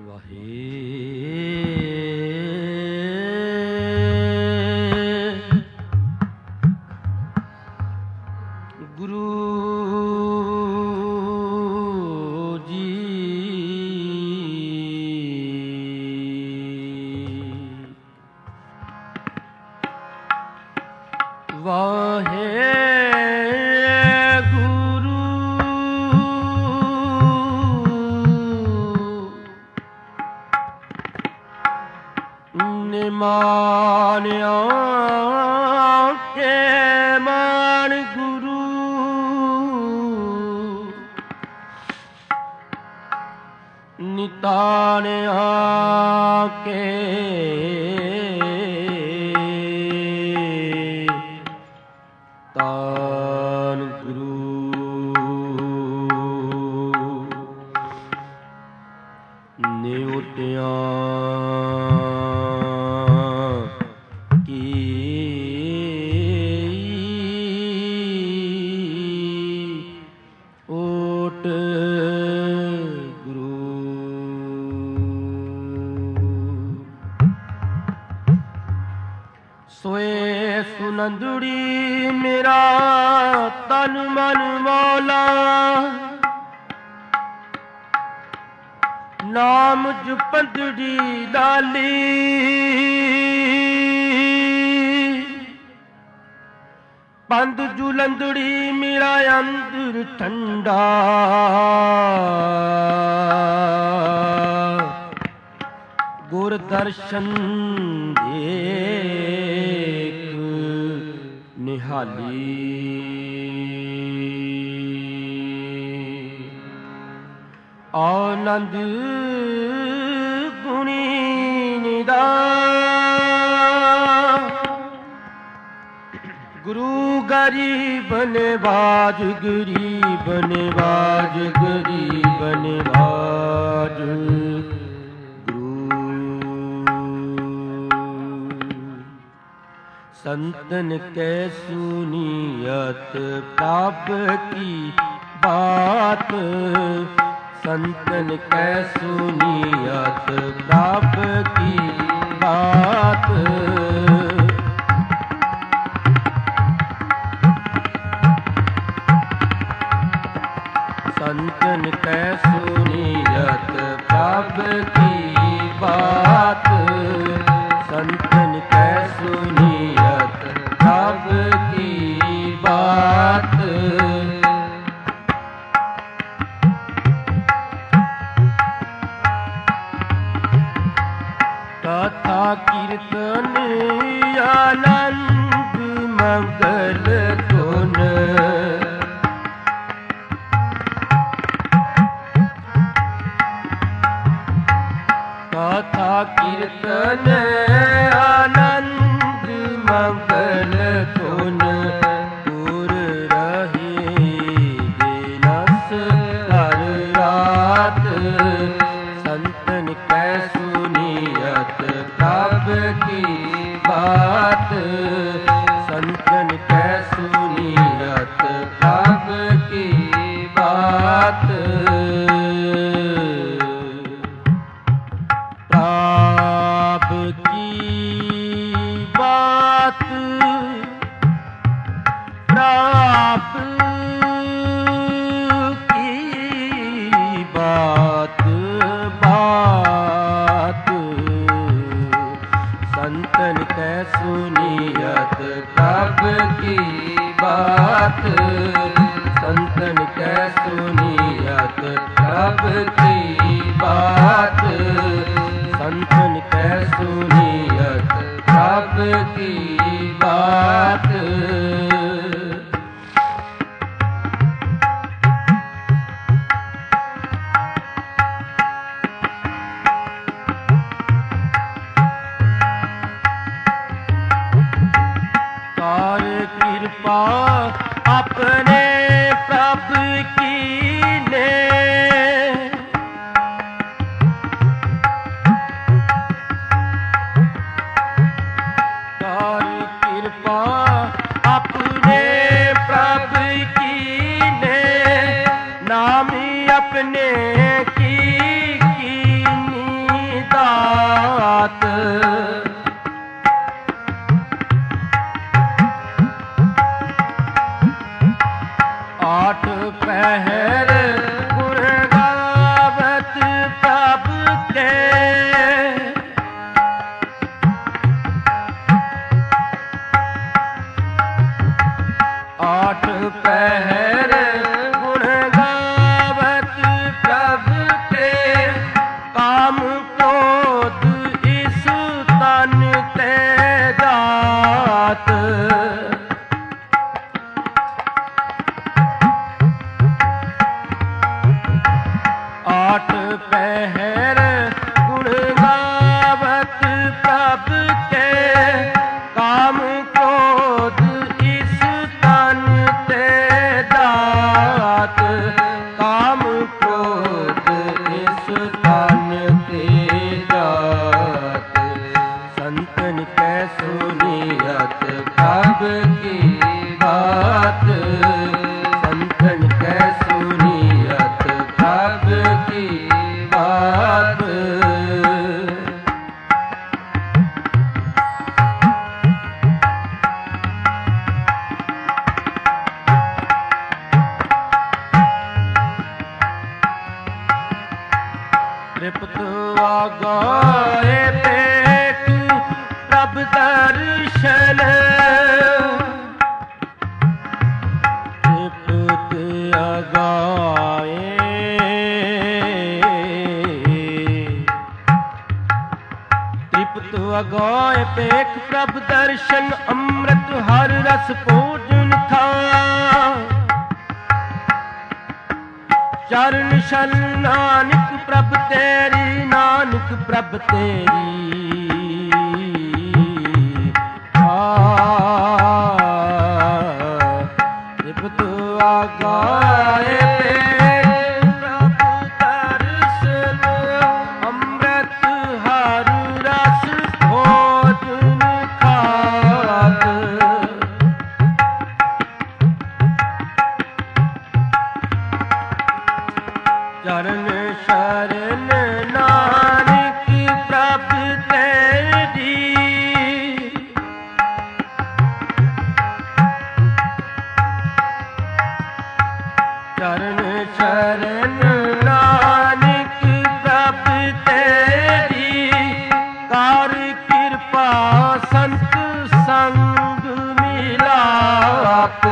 ਗੁਰੂ ਜੀ ਵਾਹਿਗੁਰੂ ਨੇ ਮਾਨਿਆ ਕੇ ਮਾਨ ਗੁਰੂ ਨਿਤਾਨਿਆ ਕੇ ਤਾਨ ਗੁਰੂ ਨਿਉਟਿਆਂ सोए सुनंदड़ी मेरा तन मन मौला नाम जपंदड़ी लाली पंद जुलंदड़ी मेरा अंदर ठंडा गुर दर्शन देख निहाली आनंद गुणी निदान गुरु गरीब नवाज गरीब नवाज गरीब नवाज संतन के सुनियत प्रभ की बात संतन के सुनियत प्रभ की बात संतन के सुनियत प्रभ की बात संतन के सुनियत प्रभ की बात कथा कीर्तन आनंद मंगल गुण कथा कीर्तन आनंद मंगल गुण दूर रहे दिनस हर रात संतन कै सुनियत प्रभ की बात संतन कै सुनियत प्रभ की बात प्रभ की बात प्रभ की बात बात संतन कै सुनियत प्रभ की बात संतन कै सुनियत प्रभ की बात संतन कै सुनियत प्रभ की बात कार कृपा अपने प्रभ की ने कार कृपा ਤ੍ਰਿਪਤ ਆਗਾਏ ਪੇਖ ਪ੍ਰਭ ਦਰਸ਼ਨ ਤ੍ਰਿਪਤ ਆਗਾਏ ਤ੍ਰਿਪਤ ਆਗਾਏ ਪੇਖ ਪ੍ਰਭ ਦਰਸ਼ਨ ਅੰਮ੍ਰਿਤ ਹਰ ਰਸ ਭੋਜਨ ਖਾ ਚਰਨ ਸ਼ਨ ਨਾਨਕ ਪ੍ਰਭ ਤੇਰੀ ਨਾਨਕ ਪ੍ਰਭ ਤੇਰੀ ਤ੍ਰਿਪਤ ਆਗਾਏ ਪ੍ਰਭ ਦਰਸ਼ਨ ਅੰਮ੍ਰਿਤ ਹਰ ਰਸ ਭੋਜਨ ਖਾਤ ਚਰਨ ਸ਼ਰਨ ਨਾਨਕ ਪ੍ਰਭ ਤੇਰੀ ਚਰਨ ਸ਼ਰਨ ਨਾਨਕ ਪ੍ਰਭ ਤੇਰੀ ਕਰ ਕਿਰਪਾ ਸੰਤ ਸੰਗ ਮਿਲਾਪ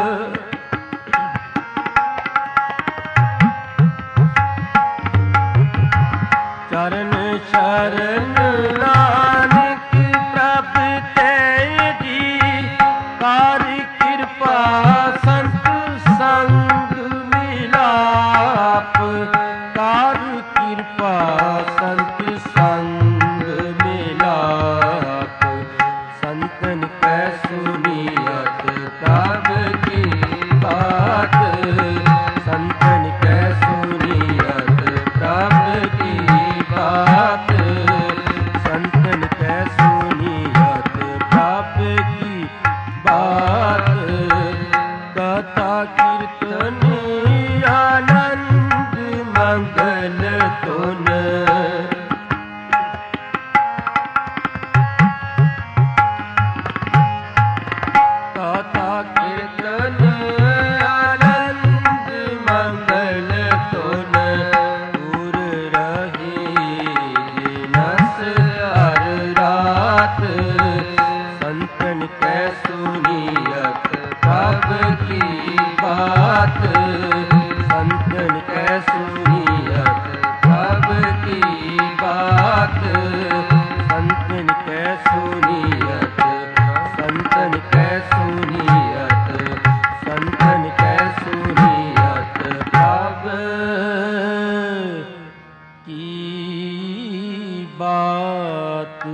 ਚਰਨ ਸ਼ਰਨ ਨਾਨਕ ਪ੍ਰਭ ਤੇਰੀ ਕਰ ਕਿਰਪਾ ਸੰਤ ਸੰਗ ਮਿਲਾਪ ਕਰ ਕਿਰਪਾ ਸੰਤ ਸੰਗ ਮਿਲਾਪ ਸੰਤਨ ਕੈ ਸੁਨੀਅਤ ਪ੍ਰਭ ਕੀ ਬਾਤ ਸੰਤਨ ਕੈ ਸੁਨੀਅਤ ਪ੍ਰਭ ਕੀ ਬਾਤ ਸੰਤਨ ਕੈ ਸੁਨੀਅਤ ਪ੍ਰਭ ਕੀ ਬਾਤ ਕਥਾ ਕੀਰਤਨ ਆਨੰਦ ਮੰਗਲ ਧੁਨ ਕਥਾ ਕੀਰਤਨ ਆਨੰਦ ਮੰਗਲ ਧੁਨ ਦੂਰ ਰਹੀ ਨਸ ਹਰ ਰਾਤ ਸੰਤਨ ਕੈ ਸੁਨੀਅਤ ਪ੍ਰਭ ਕੀ ਬਾਤ ਸੰਤਨ ਕੈ ਸੁਨੀਅਤ ਪ੍ਰਭ ਕੀ ਬਾਤ ਸੰਤਨ ਕੈ ਸੁਨੀਅਤ ਸੰਤਨ ਕੈ ਸੁਨੀਅਤ ਸੰਤਨ ਕੈ ਸੁਨੀਅਤ ਪ੍ਰਭ ਕੀ ਬਾਤ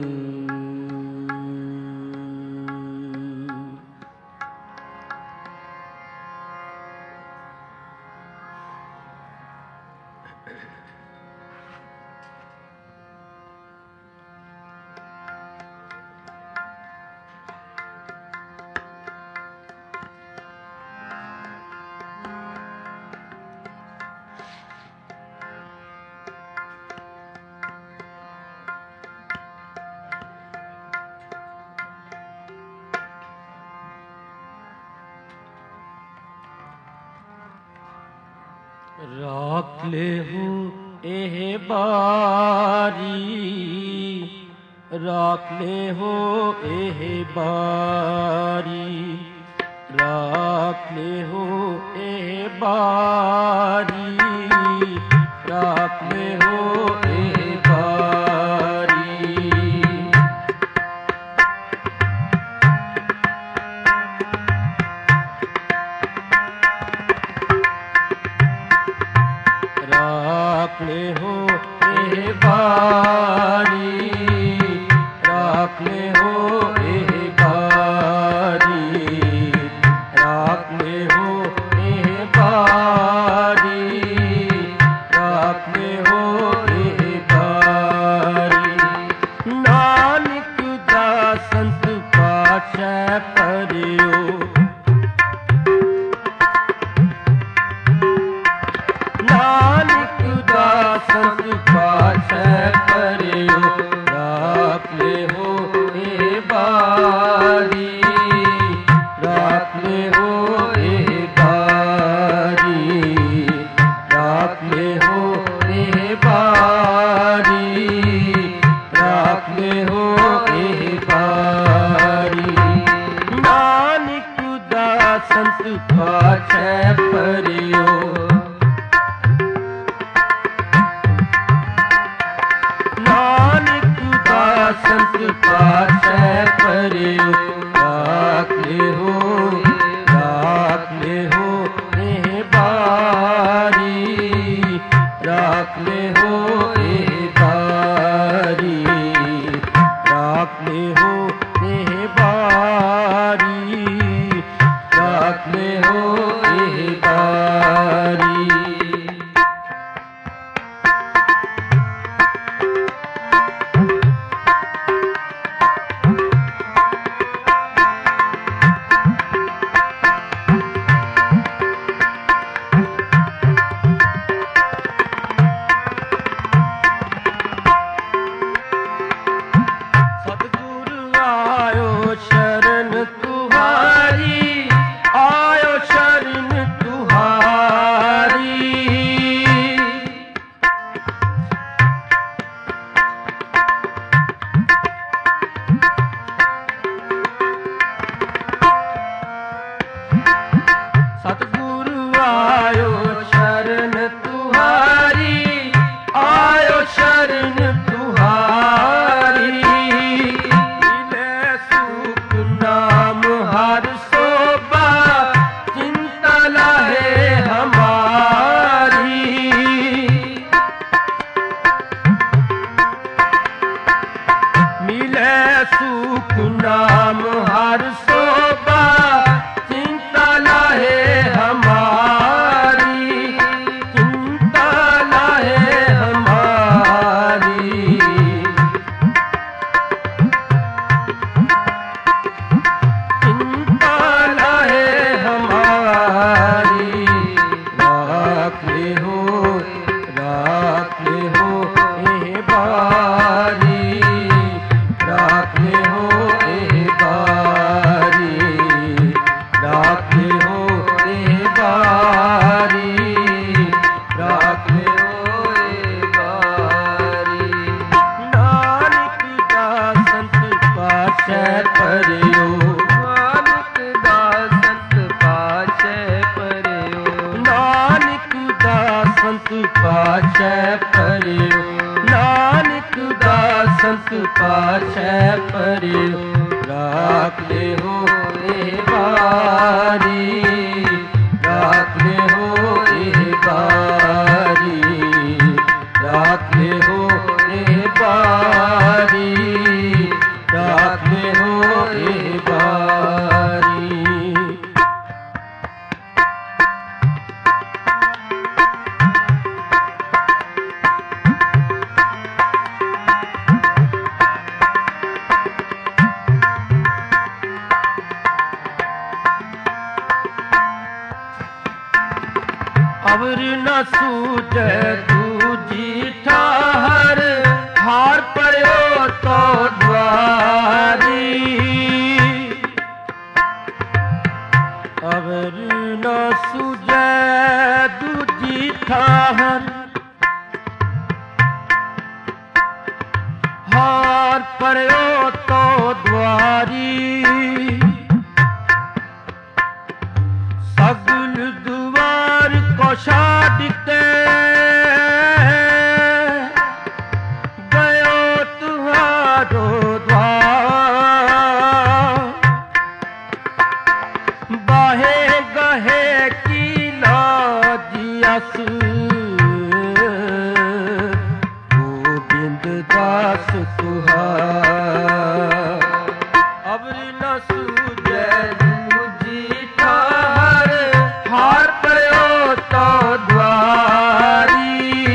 ਰਾਖ ਲੇਹੁ ਇਹ ਬਾਰੀ ਰਾਖ ਲੇਹੁ ਇਹ ਬਾਰੀ ਰਾਖ ਲੇਹੁ ਇਹ ਬਾਰੀ ਰਾਖ ਲੇਹੁ ਇਹ ਬਾਰੀ ਰਾਖ ਲੇਹੁ ਇਹ ਬਾਰੀ ਰਾਖ ਲੇਹੁ ਇਹ ਬਾਰੀ ਰਾਖ ਲੇਹੁ ਇਹ ਬਾਰੀ ਰਾਖ ਲੇਹੁ ਇਹ ਬਾਰੀ ਨਾਨਕ ਦਾ ਸੰਤ ਪਾਤਸ਼ਾਹ ਪਰਿਓ ਨਾਨਕ ਦਾ ਸੰਤ ਪਾਤਸ਼ਾਹ ਪਰਿਓ ਰਾਖ ਲੇਹੁ ਇਹ ਬਾਰੀ ਰਾਖ ਲੇਹੁ ਇਹ ਬਾਰੀ ਰਾਖ ਲੇਹੁ ਇਹ ਬਾਰੀ संत पातशाह परियो राख ले हो ए बारी, राख ले हो ए बारी, राख ले हो ए बारी, राख ले हो ए बारी। नाम हर शोभा चिंता लाहे हमारी, चिंता लाहे हमारी, चिंता लाहे हमारी। राख ले हो ए बारी, राख ले हो ए बारी, राख ले हो ए बारी, राख ले हो ए बारी। नानक दा संत पातशाह परियो, नानक दा संत पातशाह परियो, नानक दा संत पातशाह परियो, नानक दा संत पातशाह परियो। राख ले हो ए बारी, राख ले हो ए बारी, राख ले हो ए बारी, राख ले हो ए बारी। अवर न सूझे दूजी ठाहर, हार पड़ो तो द्वारी। अवर न सूझे दूजी ठाहर, हार पड़ो तो द्वारी। सगल दुआर को छाड़ के गयो तुम्हारो द्वार, बाहे गहे की लाजियस गोविंद दास तुहार। अवर न सूझे दूजी ठाहर, हार पड़ो तो द्वारी।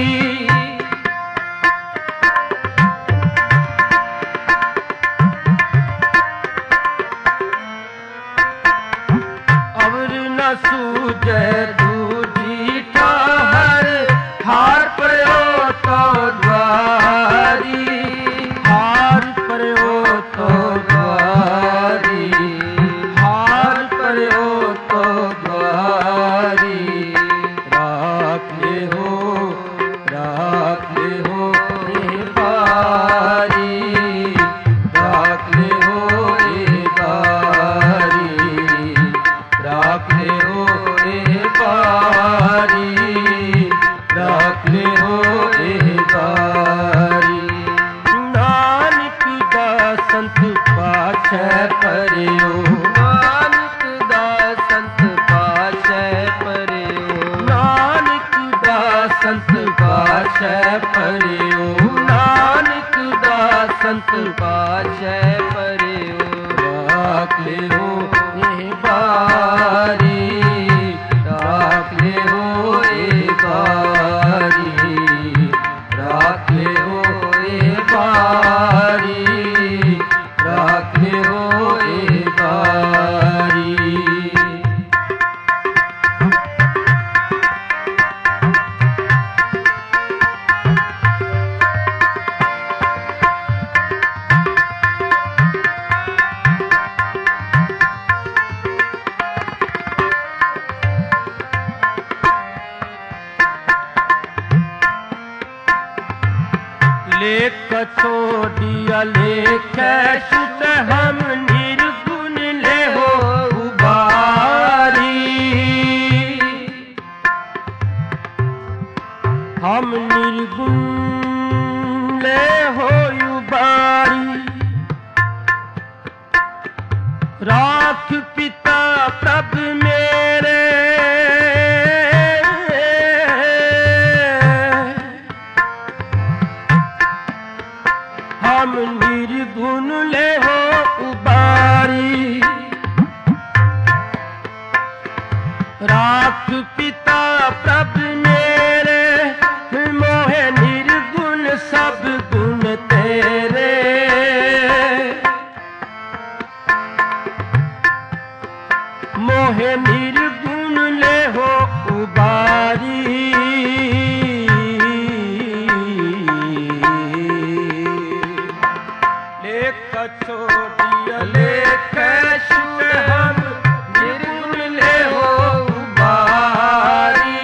अवर न सूझे दूजी ठाहर, हार पड़ो तो द्वारी। संत पाशे परियो राख ले हो ये बारी राख ले हो ये बारी राख ले हो ये बारी राख ले हो ये बारी। लेख छोड़िया लेख शुद्ध हम निर्गुण ले हो उबारी हम निर्गुण ले हो उबारी राख पिता प्रभु मेरे हम निर्गुण ले हो उबारी राख पिता प्रभु मेरे मोहे निर्गुण सब गुण तेरे मोहे निर्गुण ले हो उबारी छोड़िया लेख शुद्ध हम निर्गुण ले हो उबारी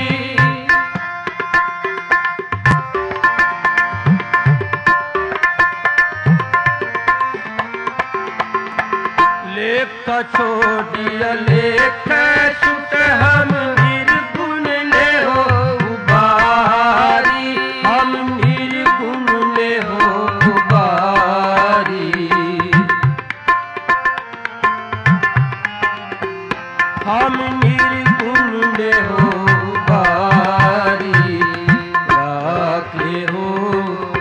लेख छोड़िया लेख शुद्ध हम निर्गुण ले हो उबारी हम निर्गुण ले हो उबारी हम निर्गुण ले हो उबारी राख ले हो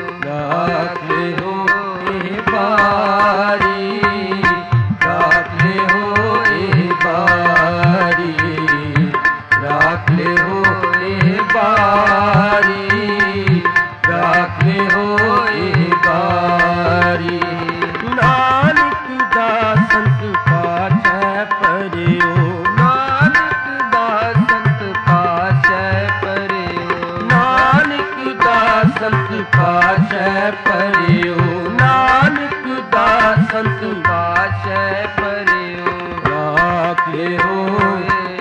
ये बारी राख ले हो ये बारी राख ले हो ये बारी राख ले हो ये बारी। नानक दासंत पाछे परियो नानक दासंत पाछे परियो नानक दासंत पाछे परियो नानक दासंत पाछे परियो राख ले हो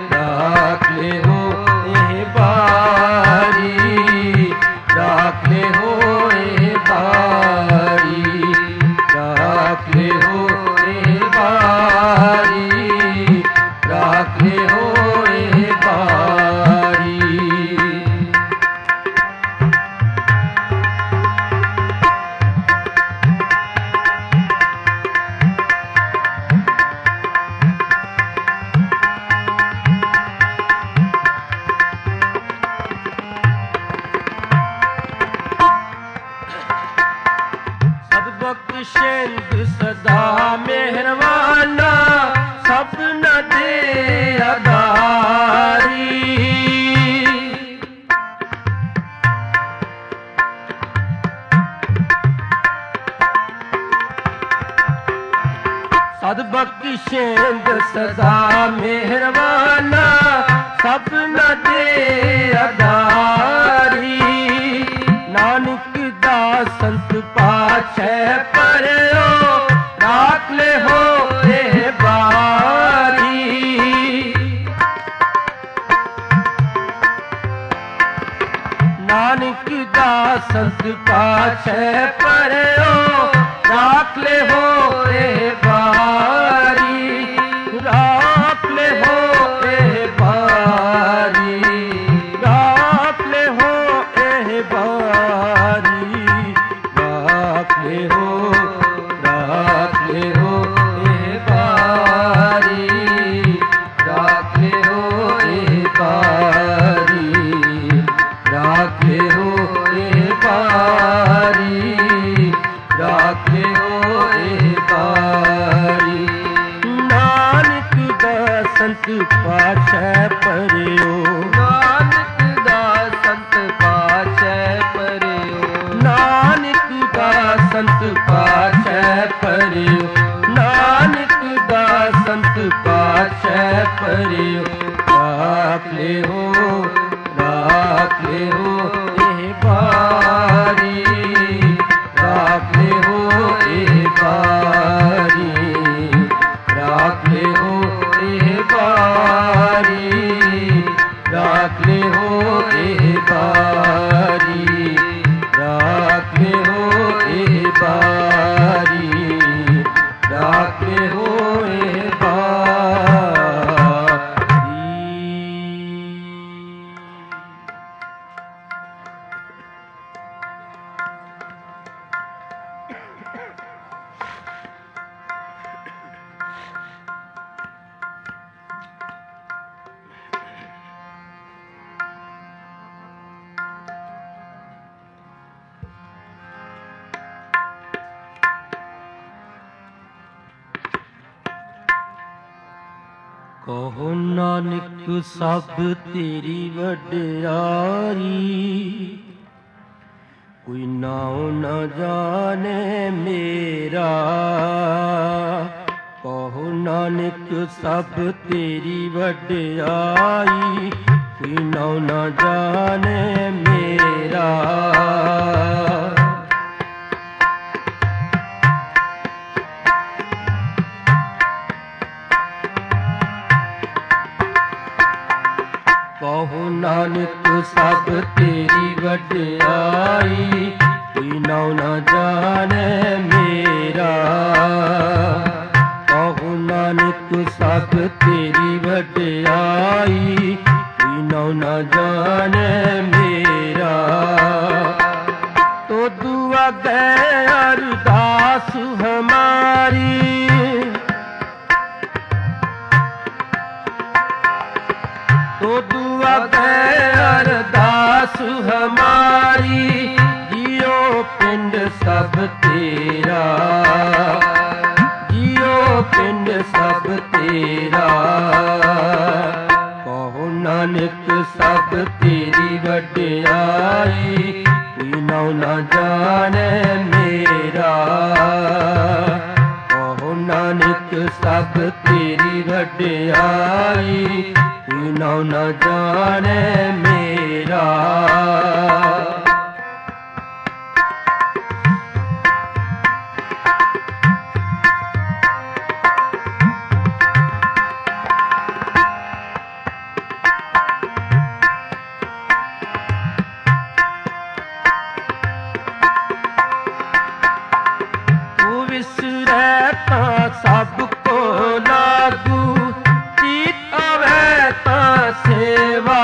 ये बारी राख ले हो ये बारी राख ले हो ये बारी राख ले हो ये बारी। सदबख्शेंद सदा मेहरबाना सब न दे अदारी सदबख्शेंद सदा मेहरबाना सब न दे अदारी नानक दासंत पाछे परियो राख ले हो ये बारी नानक दासंत पाछे परियो राख ले हो ये बारी राख ले हो ये बारी राख ले हो ये बारी राख ले हो ये बारी राख ले हो ये बारी राख ले हो ये बारी राख ਪਾਛੈ ਪਰਿਓ। ਨਾਨਕ ਦਾ ਸੰਤ ਪਾਛੈ ਪਰਿਓ। ਨਾਨਕ ਦਾ ਸੰਤ ਪਾਛੈ ਪਰਿਓ। ਨਾਨਕ ਦਾ ਸੰਤ ਪਾਛੈ ਪਰਿਓ। ਰਾਖ ਲਿਓ ਰਾਖ ਲਿਓ ਇਹ ਬਾਰੀ। ਰਾਖ ਲਿਓ ਇਹ ਬਾਰੀ। ਰਾਖ ਲਿਓ ਇਹ ਬਾਰੀ। ਰਾਖ ਲਿਓ ਇਹ ਬਾਰੀ। ਰਾਖ ਲਿਓ ਇਹ ਬਾਰੀ। ਰਾਖ ਲਿਓ ਇਹ ਬਾਰੀ। ਕਹੋ ਨਾਨਕ ਸਭ ਤੇਰੀ ਵਡਿਆਈ। ਕੋਈ ਨਾਉ ਨ ਜਾਣੇ ਮੇਰਾ। ਕਹੋ ਨਾਨਕ ਸਭ ਤੇਰੀ ਵਡਿਆਈ। ਕੋਈ ਨਾਉ ਨ ਜਾਣੇ ਮੇਰਾ। ਕਹੋ ਨਾਨਕ ਸਭ ਤੇਰੀ ਵਡਿਆਈ। ਕੋਈ ਨਾਉ ਨ ਜਾਣੈ ਮੇਰਾ। ਕਹੋ ਨਾਨਕ ਸਭ ਤੇਰੀ ਵਡਿਆਈ। ਕੋਈ ਨਾਉ ਨ ਜਾਣੈ ਮੇਰਾ। ਤੋਦੁ ਅਗੈ ਅਰਦਾਸ ਹਮਾਰੀ। ਤੋਦੁ ਅਗੈ ਅਰਦਾਸ ਹਮਾਰੀ। ਜਿਉ ਪਿੰਡ ਸਭ ਤੇਰਾ। ਜਿਉ ਪਿੰਡ ਸਭ ਤੇਰਾ। ਕਹੋ ਨਾਨਕ ਸਭ ਤੇਰੀ ਵਡਿਆਈ। ਕੋਈ ਨਾਉ ਨ ਜਾਣੈ ਮੇਰਾ। ਕਹੋ ਨਾਨਕ ਸਭ ਤੇਰੀ ਵਡਿਆਈ। ਕੋਈ ਨਾਉ ਨ ਜਾਣੈ ਮੇਰਾ। ਤੂੰ ਵਿਸਰੈ ਤਾਂ ਸਭ ਕੋ ਲਾਗੂ। ਚੀਤ ਆਵੈ ਤਾਂ ਸੇਵਾ।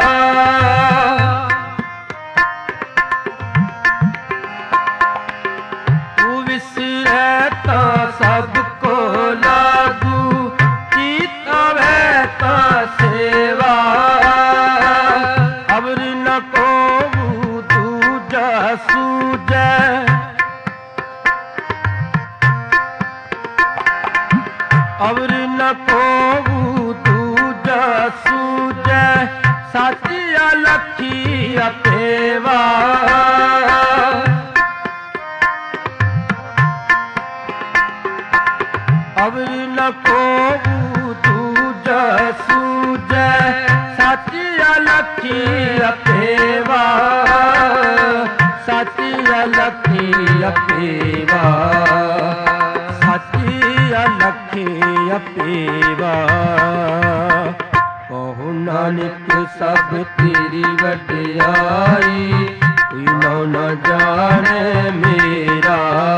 ਤੂੰ ਵਿਸਰੈ ਤਾਂ ਸਭ ਕੋ ਲਾਗੂ। ਚੀਤ ਆਵੈ ਤਾਂ ਸੇਵਾ। ਅਵਰ ਨ ਕੋਵੂ ਦੂਜਾ ਸੂਝੈ। ਅਵਰ ਨ ਕੋਵੂ ਦੂਜਾ ਸੂਝੈ। ਸਾਚੀ ਅਲਖੀ ਅਪੇਵਾ। ਅਵਰ ਨ ਕੋਵੂ ਦੂਜਾ ਸੂਝੈ। ਸਾਚੀ ਅਲਖੀ ਅਪੇਵਾ। ਸਾਚੀ ਅਲਖੀ ਅਪੇਵਾ। ਸਾਚੀ ਅਲਖੀ ਅਪੇਵਾ। ਕਹੋ ਨਾਨਕ ਸਭ ਤੇਰੀ ਵਡਿਆਈ। ਕੋਈ ਨਾਉ ਨ ਜਾਣੈ ਮੇਰਾ।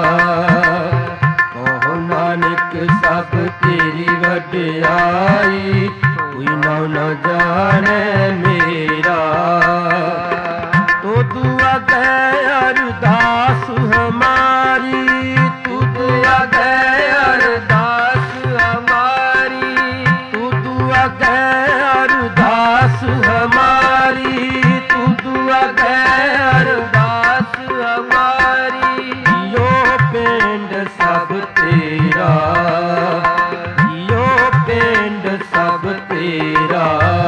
ਕਹੋ ਨਾਨਕ ਸਭ ਤੇਰੀ ਵਡਿਆਈ। ਕੋਈ ਨਾਉ ਨ ਜਾਣੈ ਮੇਰਾ। ਤੋਦੁ ਅਗੈ ਅਰਦਾਸ ਹਮਾਰੀ। ਤੁਧੁ ਅਗੈ ਅਰਦਾਸ ਹਮਾਰੀ। ਤੁਧੁ ਅਗੈ ਅਰਦਾਸ ਹਮਾਰੀ। ਤੁਧੁ ਅਗੈ ਅਰਦਾਸ ਹਮਾਰੀ। ਜਿਉ ਪਿੰਡ ਸਭ ਤੇਰਾ। ਜਿਉ ਪਿੰਡ ਸਭ ਤੇਰਾ। ਮੇਰਾ।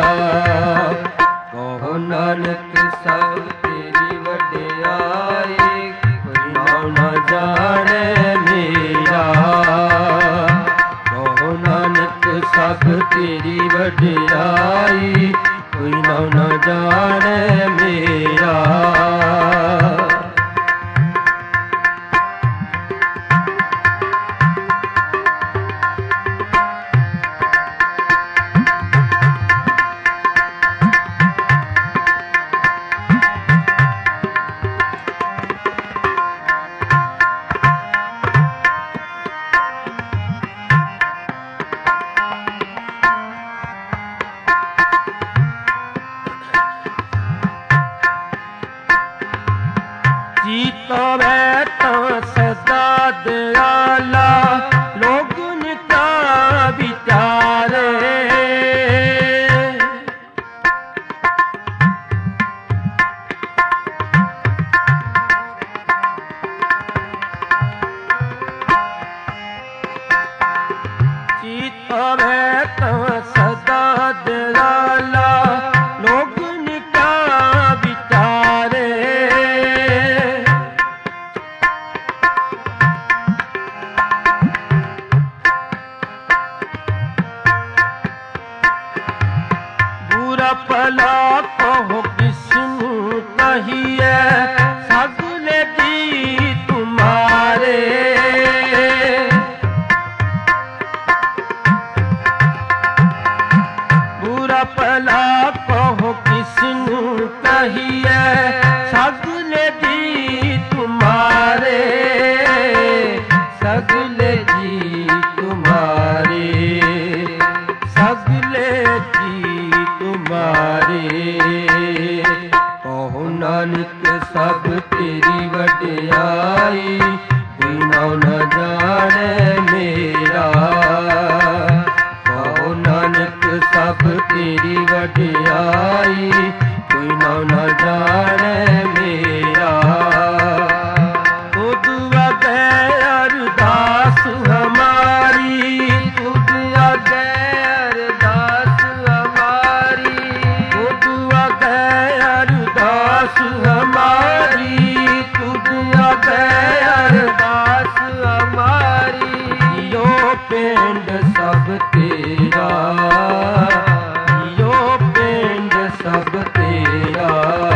ਕਹੋ ਨਾਨਕ ਸਭ ਤੇਰੀ ਵਡਿਆਈ, ਕੋਈ ਨਾਉ ਨਾ ਜਾਣੈ ਮੇਰਾ। ਕਹੋ ਨਾਨਕ ਸਭ ਤੇਰੀ ਵਡਿਆਈ, ਕੋਈ ਨਾਉ ਨਾ ਜਾਣੈ ਮੇਰਾ। ਜੀਤਾ ਮੈਂ ਤਾਂ ਸਦਾ ਦਿਆਲਾ, ਲੋਗਨ ਕਾ ਵਿਚਾਰੇ। ਜੀਤਾ ਮੈਂ ਤਾਂ ਸਦਾ ਦਿਆਲਾ, ਲੋਗਨ ਕਾ ਵਿਚਾਰੇ। बुरा भला कहो किसनू कहिए, सगले जी तुम्हारे। बुरा भला कहो किसनू कहिए, सगले जी तुम्हारे। सगले जी तुम्हारे, सगले जी तुम्हारे। कहो नानक सब तेरी वਡਿਆਈ, ਕੋਈ ਨਾਉ ਨਾ ਜਾਣੈ ਮੇਰਾ। ਕਹੋ ਨਾਨਕ ਸਭ ਤੇਰੀ ਵਡਿਆਈ, ਕੋਈ ਨਾਉ ਨਾ ਜਾਣੈ ਮੇਰਾ। ਤੁਧ ਅਗੈ ਅਰਦਾਸ ਹਮਾਰੀ, ਤੁਧ ਅਗੈ ਅਰਦਾਸ ਹਮਾਰੀ। ਤੁਧ ਅਗੈ ਅਰਦਾਸ ਹਮਾਰੀ, ਤੁਧ ਅਗੈ ਅਰਦਾਸ ਹਮਾਰੀ। ਜੋ ਪਿੰਡ ਸਭ ਤੇਰਾ, ਜੋ ਪਿੰਡ ਸਭ ਤੇਰਾ।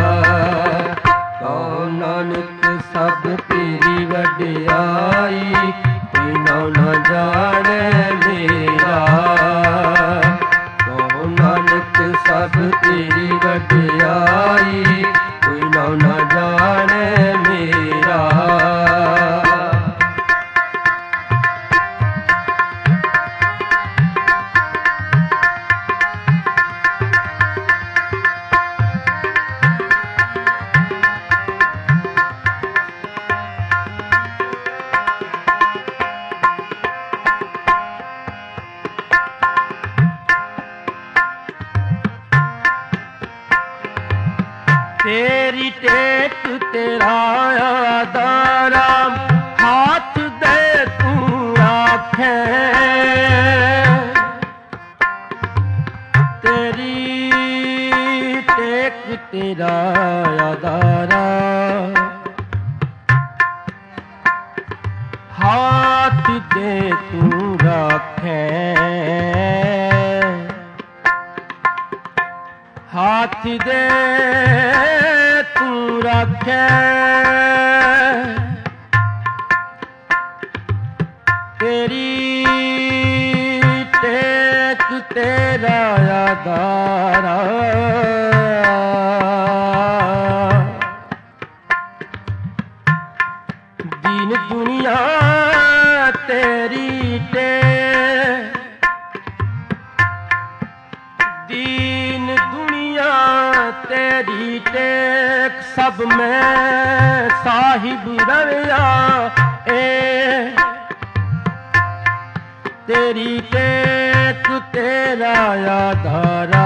ਕਹੋ ਨਾਨਕ ਸਭ ਤੇਰੀ ਵਡਿਆਈ, ਕੋਈ ਨਾਉ ਨਾ ਜਾਣੈ ਮੇਰਾ। ਕਹੋ ਨਾਨਕ ਸਭ ਤੇਰੀ ਵਡਿਆਈ, ਕੋਈ ਨਾਉ ਨਾ ਜਾਣੈ ਮੇਰਾ। तेरी टेक तेरा आदारा, हाथ दे तू आखे। तेरी टेक तेरा आदारा, हाथ दे तू राखे। हाथ दे तू रखे। तेरी टेक तेरा आधारा। दीन दुनिया तेरी टेक, दीन दुनिया तेरी टेक। सब में साहिब रविया ए, तेरी टेक तेरा आधारा।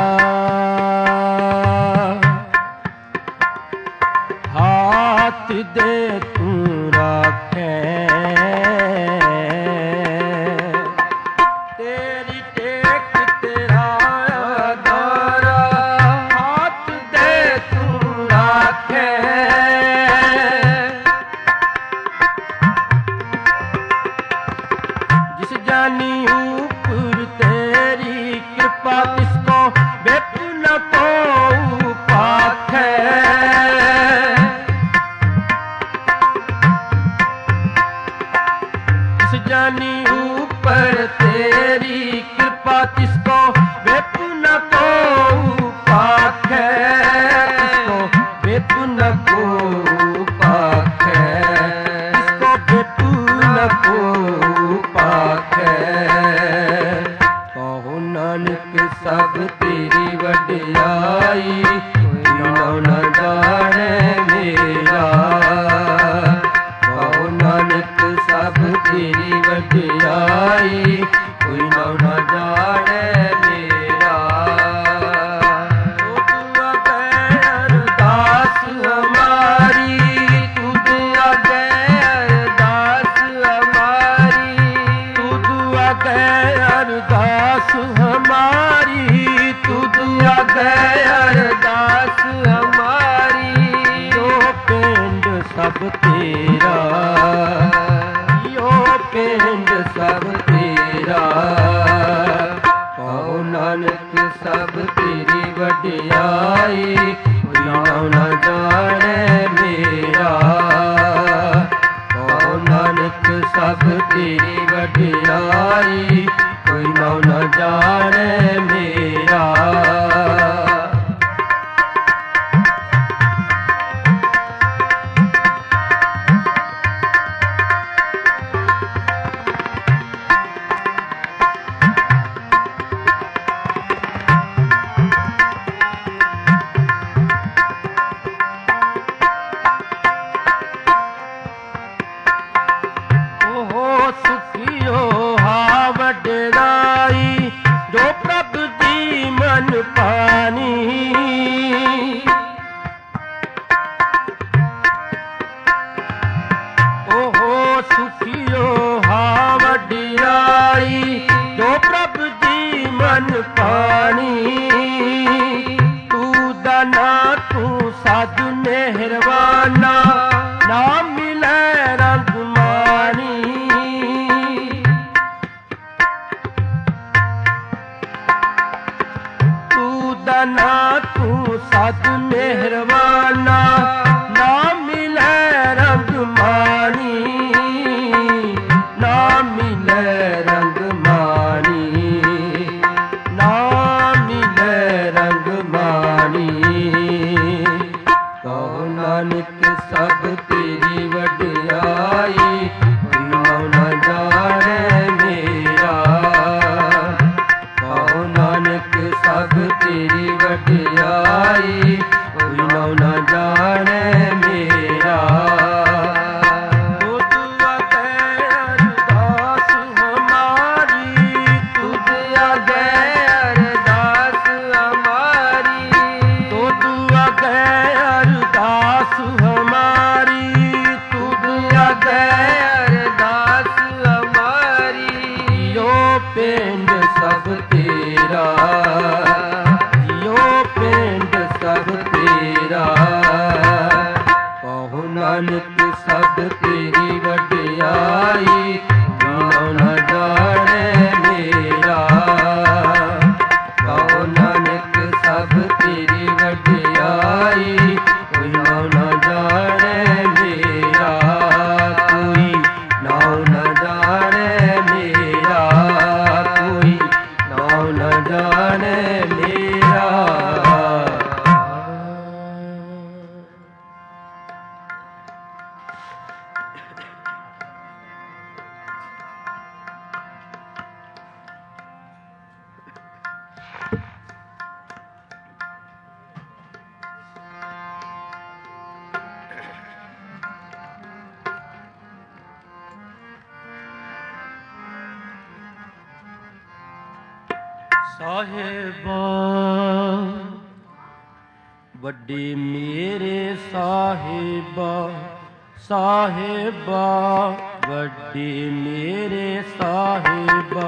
हाथ दे तू राखे। तेरी टेक तेरा जननी ऊपर तेरी कृपा तिसको बेपुन को पाखे, तिसको बेपुन को पाखे, तिसको बेपुन को पाखे। कहो नानक सब तेरी वडियाई, कोई न जाने मेरा। कहो नानक सब तेरी वडियाई, कोई न जाने मेरा। तुझ आगे अरदास हमारी, तुझ आगे अरदास हमारी, तुझ आगे अरदास हमारी, तुझ आगे अरदास हमारी। यो पिंड सब तेरा, यो पिंड सब तेरा। कहो नानक सब तेरी वडियाई, कोई न जाने मेरा। कहो नानक सब तेरी वडियाई, कोई न जाने मेरा। जो प्रभ जी मन पानी, ओहो सुखियो हा वडियाई, जो प्रभ जी मन पानी। तू दाना तू साधु मेहरबाना, ना मिले रंग मानी। दाना तू साधु मेहरबाना, ना मिले रंग मानी, ना मिले रंग मानी, ना मिले रंग मानी। कहो नानक सब तेरी वडियाई, कोई न जाने मेरा। कहो नानक सब तेरी वडियाई, कोई न जाने मेरा। तुझ आगे अरदास हमारी, तुझ आगे अरदास हमारी, तुझ आगे अरदास हमारी, तुझ आगे अरदास हमारी। यो पिंड सब तेरा, यो पिंड सब तेरा। कहो नानक सब तेरी वडियाई, कोई न जाने मेरा। कहो नानक सब तेरी वडियाई, कोई न जाने मेरा। कोई न जाने मेरा, कोई न जाने मेरा। साहेबा ਵੱਡੇ ਮੇਰੇ ਸਾਹਿਬਾ ਸਾਹਿਬਾ ਵੱਡੇ ਮੇਰੇ ਸਾਹਿਬਾ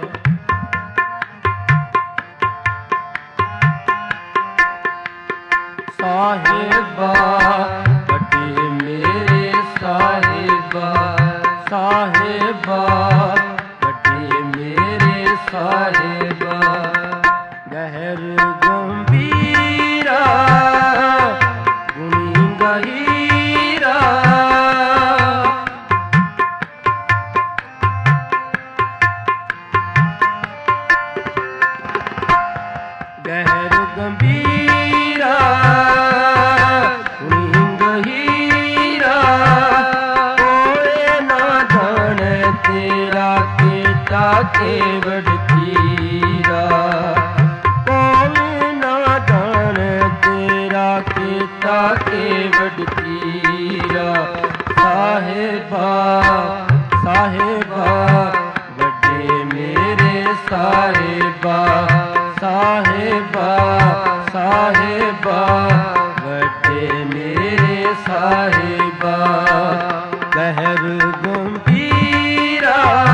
ਸਾਹਿਬਾ ਵੱਡੇ ਮੇਰੇ ਸਾਹਿਬਾ ਸਾਹਿਬਾ ਵੱਡੇ ਮੇਰੇ ਸਾਹਿਬਾ ਗਹਿਰ ਗੰਭੀਰਾ ਗੁਣੀ ਗਹੀਰਾ केवट चीरा। कोई ना जाने तेरा किता केवट चीरा। साहिबा साहिबा बड़े मेरे साहिबा। साहिबा साहिबा बड़े मेरे साहिबा। कहर गंभीरा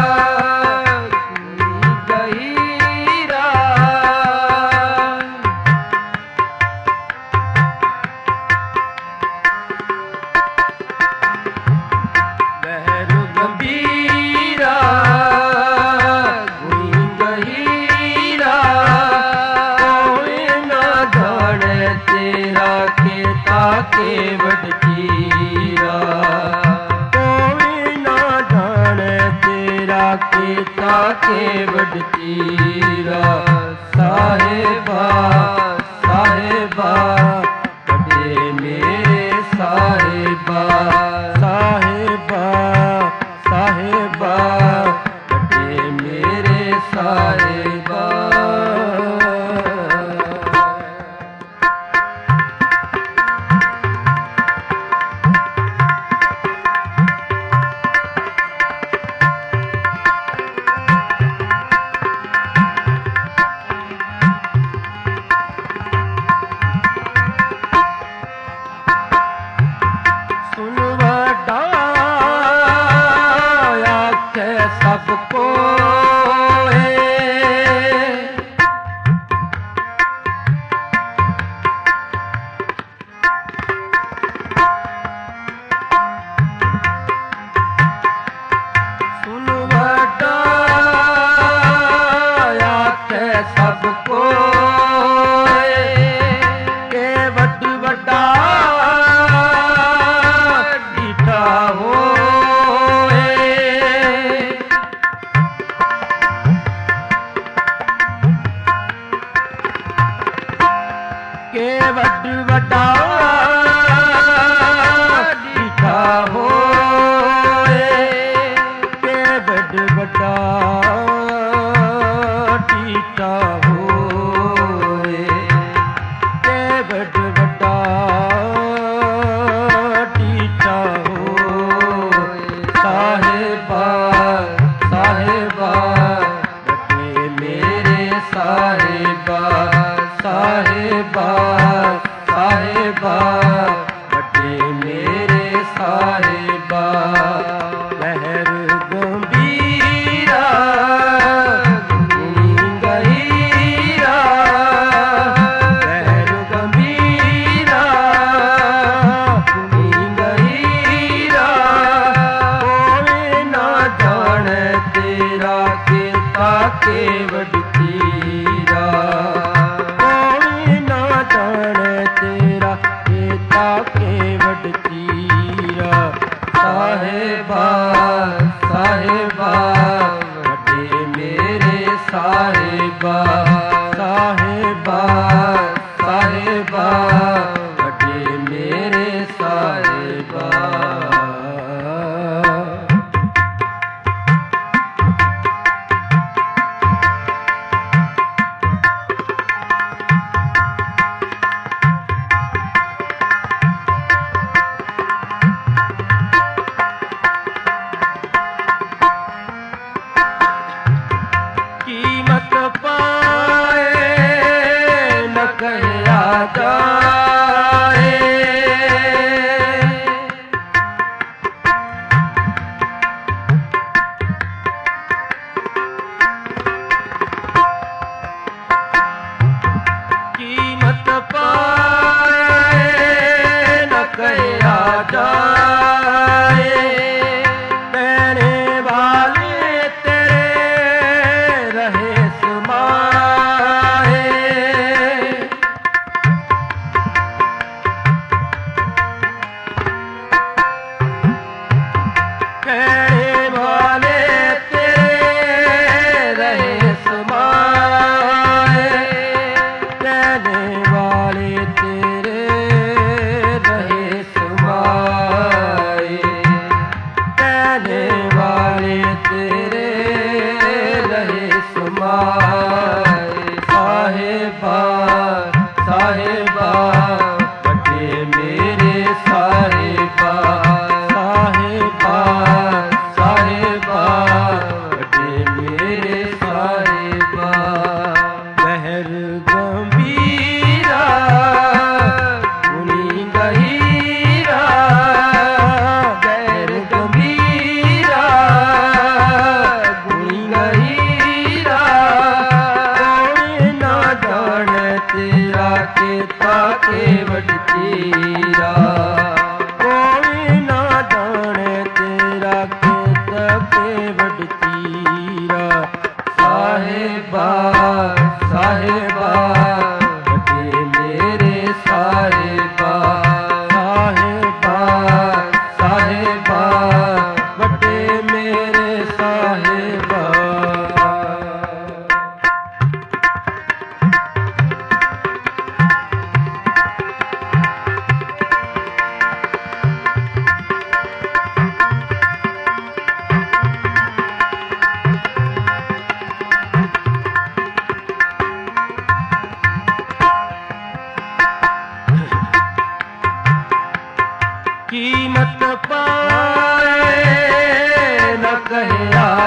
गहीरा कहर गंभीरा गहीरा। कोई ना जाने तेरा केता केवट चीरा। कोई ना जाने तेरा केता केवट चीरा। साहिबा साहिबा बड़े मेरे साहिबा। साहिबा साहिबा बड़े मेरे साहिबा। सुन वड्डा आखे सबको सुन वड्डा आखे सबको के वड वड्डा डीठा होए। के वड वड्डा डीठा होए। के वड वड्डा डीठा होए। के वड वड्डा डीठा होए। साहिबा साहिबा बड़े मेरे साहिबा। साहिबा साहिबा बड़े मेरे साहिबा। कहर गंभीरा गहीरा कहर गंभीरा गहीरा। कोई ना जाने तेरा केता केवट चीरा। कोई ना जाने तेरा पिता केवट चीरा। साहिबा साहिबा बड़े मेरे साहिबा। साहिबा साहिबा बड़े मेरे साहिबा। कीमत पाए न कहया जाए। कीमत पाए न कहया जाए। कहने वाले तेरे रहे समाए। कहने वाले तेरे रहे समाए। कहने वाले तेरे रहे समाए। कहने वाले तेरे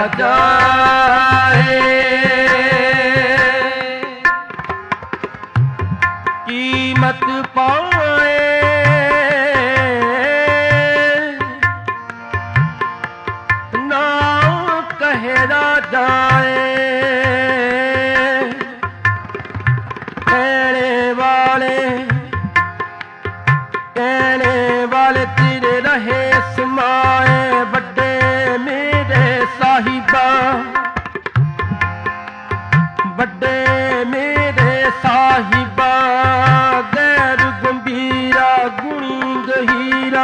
ਜਾਏ ਕੀਮਤ ਪਾਏ ਨਾ ਕਹਿਰਾ ਜਾਏ ਕਹਿਣੇ ਵਾਲੇ ਤੇਰੇ ਰਹੇ ਸਮਾਏ ਵੱਡੇ ਮੇਰੇ ਸਾਹਿਬਾ ਵੱਡੇ ਮੇਰੇ ਸਾਹਿਬਾ ਗੈਰ ਗੰਭੀਰਾ ਗੁਣੀ ਗਹੀਰਾ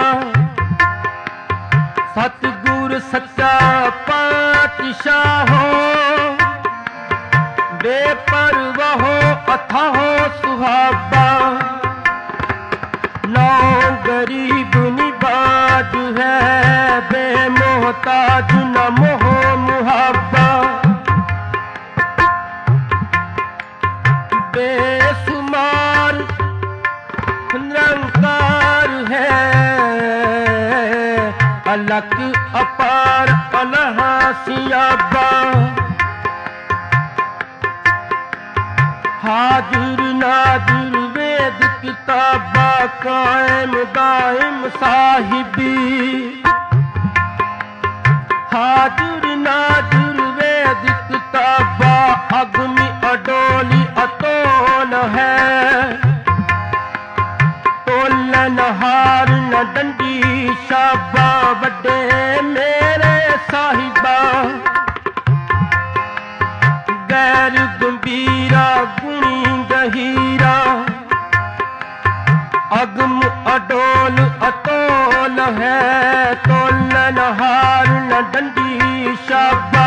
ਸਤਿਗੁਰ ਸੱਚਾ ਪਾਤਸ਼ਾਹੋ ਬੇਪਰਵਾਹੋ ਅਥਾਹੋ ਸੁਹਾਬਾ नौ गरीब निबाज है बेमोहताज न मोह मुहाबा बेसुमार निरंकार है अलग अपार अलह सियाबा हाजिर नाजिर वेद किताबा कायम दायम साहिबी हाजिर नाजिर वेद किताबा अग्नि अडोली अतोल है तोलन हार न डंडी शाबा वड्डे मेरे साहिबा गैर गंभीरा गुणी गहीरा अगम अडोल अतोल है तोलन हार न डंडी शाबा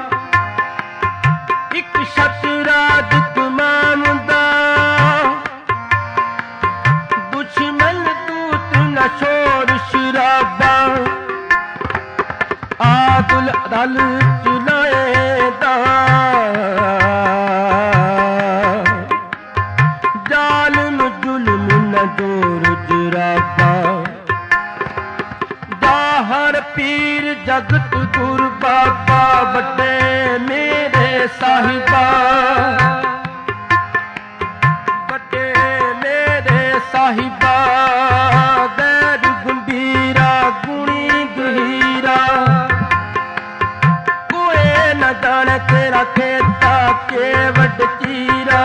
एक शतराज तमाम दा दुश्मन दूत न शोर शराबा आदुल दल चुलाए दा जालिम जुल्म न जोर जुराबा दाहर पीर जगत गुर बाबा बड़े मेरे साहिबा बड़े मेरे साहिबा गैर गंभीरा गुणी गहीरा कोई न जाने तेरा खेता के वड चीरा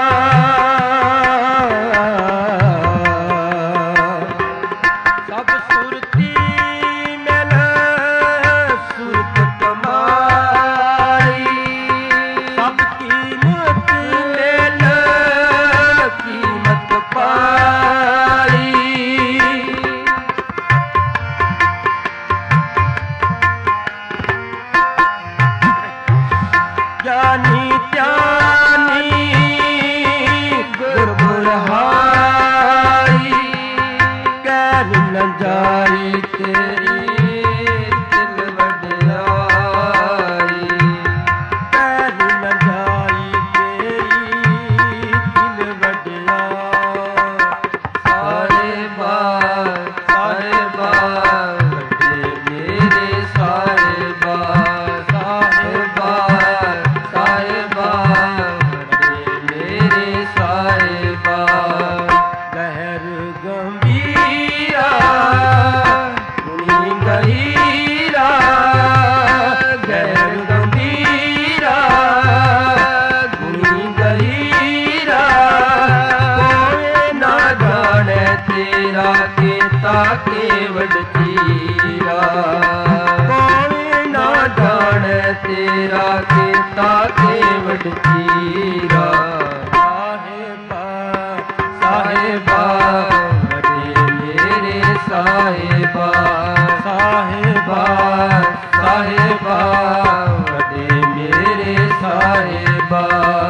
तेरा केता केवट चीरा साहिबा साहिबा बड़े मेरे साहिबा साहिबा साहिबा बड़े मेरे साहिबा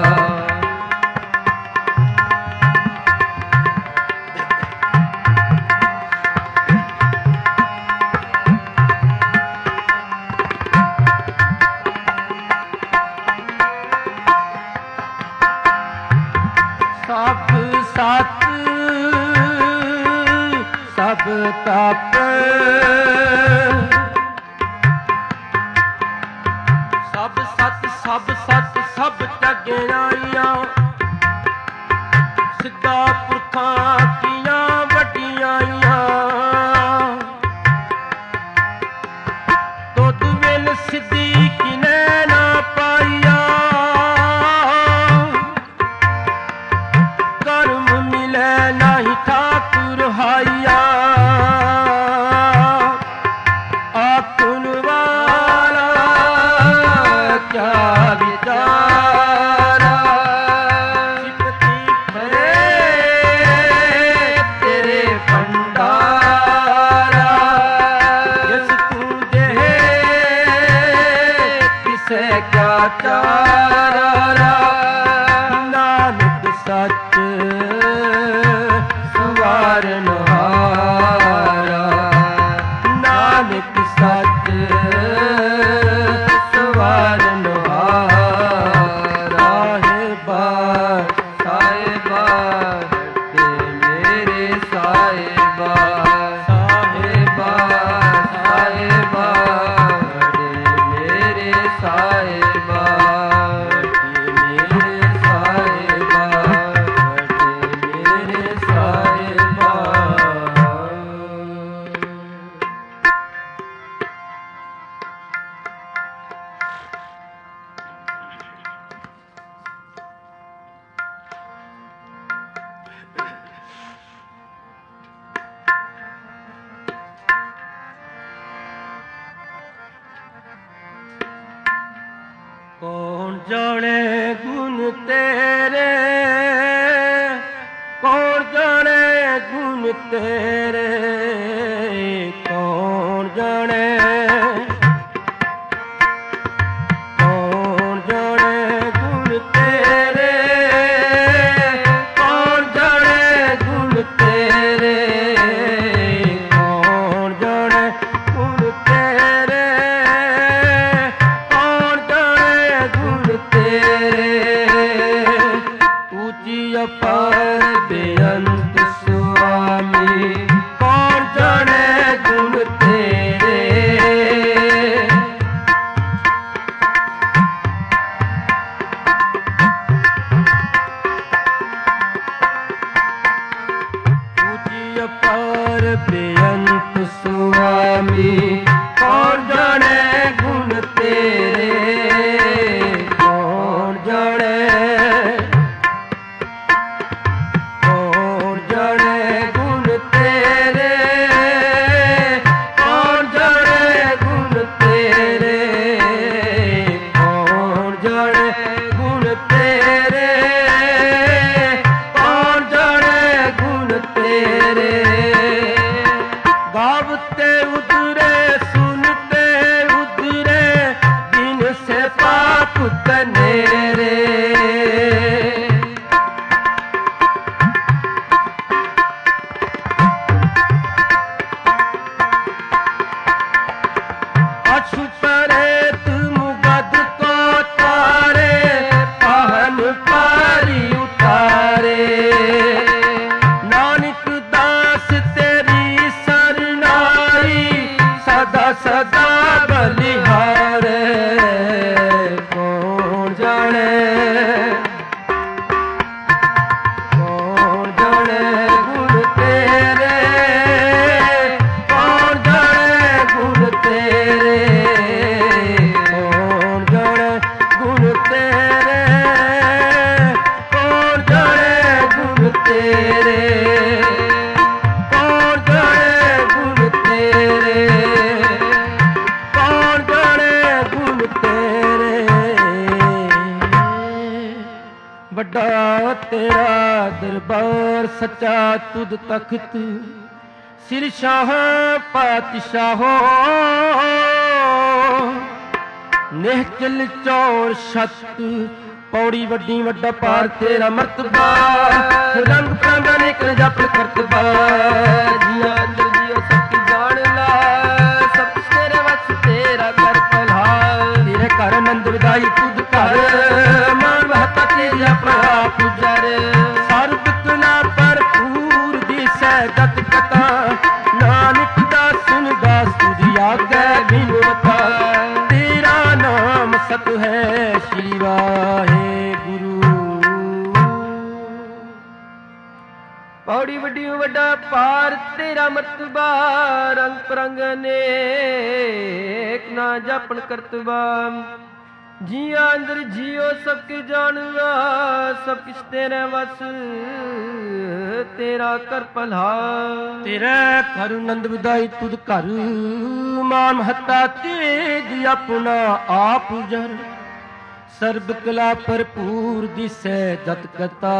सब सत सब तप क्या विचारा सिकती भरे तेरे भंडारा यस तू दे किसे क्या चारा नानक सच सवारनहारा नानक सच सवारनहारा साहिबा साहिबा ते मेरे साहिबा साहिबा साहिबा ते मेरे साहिबा मेरे साहिबा मेरे साहिबा कौन जाने गुण तेरे कौन जाने गुण तेरे कौन जाने गुण तेरे कौन जाने गुण तेरे कौन जाने गुण तेरे तेरे ऊंची अपार बेअंत स्वामी कौन जाने गुण तेरे ऊंची अपार बेअंत स्वामी कौन जाने गुण तेरे कौन जाने गुण तेरे कौन जाने गुण तेरे कौन जाने गुण तेरे कौन जाने गुण तेरे गावते उतरे सुनते उतरे दिन से पाप कनेरे अछुपरेत मुगद को तारे पहन पारी उतारे नानक दास तेरी सरनाई सदा सदा बलिहारे कौन जाने गुण तेरे कौन जाने गुण तेरे कौन जाने गुण तेरे कौन जाने गुण तेरे कौन जाने गुण तेरे कौन जाने गुण तेरे ਵੱਡਾ तेरा दरबार सच्चा तुद तख्त सिर शाह पातशाहो निहचल चौर छत पौड़ी वड्डी वड्डा पार तेरा मर्तबा रंग प्रांगा निकल जप करतबा जिया अंदर जियो सब जान ला सब कुछ तेरे वस तेरा कर भला तेरे घर नंद विदाई तुद घर मान बहता तेरी अपना पुजर सर्ब कला भरपूर दिसै गत कथा नानक दा सुनदा सुधी आगे बिनवता तेरा नाम सत है श्री वाहेगुरु पौड़ी वड्डी वड्डा पार तेरा मर्तबा रंग परंग अनेक ना जापन करतबा जिया अंदर जियो सबके जानवा सब किस तेरे वस तेरा कर भला तेरे घर नंद विदाई तुद घर मान महता तेज अपना आप जर ਸਰਬ ਕਲਾ ਭਰਪੂਰ ਦਿਸੈ ਜਤ ਕਤਾ।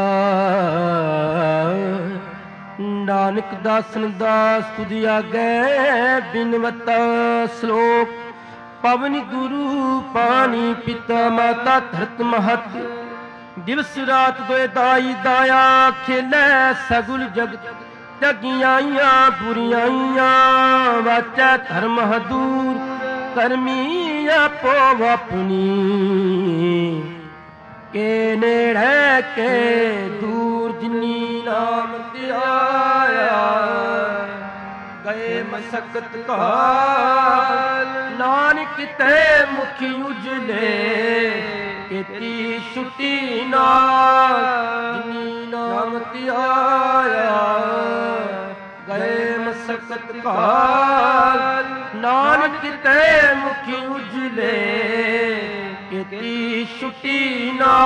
ਨਾਨਕ ਦਾਸਨ ਦਾਸ ਤੁਧ ਆਗੈ ਬਿਨਵਤਾ। ਸ਼ਲੋਕ ਪਵਨ ਗੁਰੂ ਪਾਣੀ ਪਿਤਾ ਮਾਤਾ ਧਰਤ ਮਹਤ। ਦਿਵਸ ਰਾਤ ਦੋਇ ਦਾਈ ਦਾਇਆ ਖੇਲੈ ਸਗੁਲ ਜਗਤ। ਜਗਿਆਈਆਂ ਬੁਰੀਆਈਆਂ ਵਾਚੈ ਧਰਮ ਹਦੂਰ। ਕਰਮੀ ਆਪੋ ਆਪਣੀ ਕੇ ਨੇੜੇ ਕੇ ਦੂਰ। ਜਿਨੀ ਨਾਮ ਧਿਆਇਆ ਗਏ ਮਸਕਤ ਕਾਲ। ਨਾਨਕ ਤੇ ਮੁਖ ਉਜਲੇ ਕੀਤੀ ਛੁੱਟੀ ਨਾਲ। ਜਿਨੀ ਨਾਮ ਧਿਆਇਆ ਗਏ ਮਸਕਤ ਕਾਲ। ਨਾਨਕ ਤੇ ਮੁਖ ਉਜਲੇ ਕੀਤੀ ਛੁੱਟੀ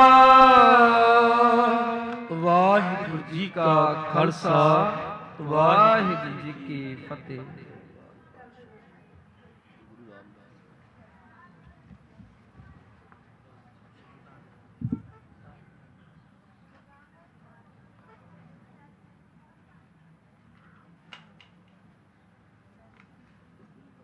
ਨਾਲ। ਵਾਹਿਗੁਰੂ ਜੀ ਕਾ ਖਾਲਸਾ ਵਾਹਿਗੁਰੂ ਜੀ ਕੀ ਫਤਿਹ।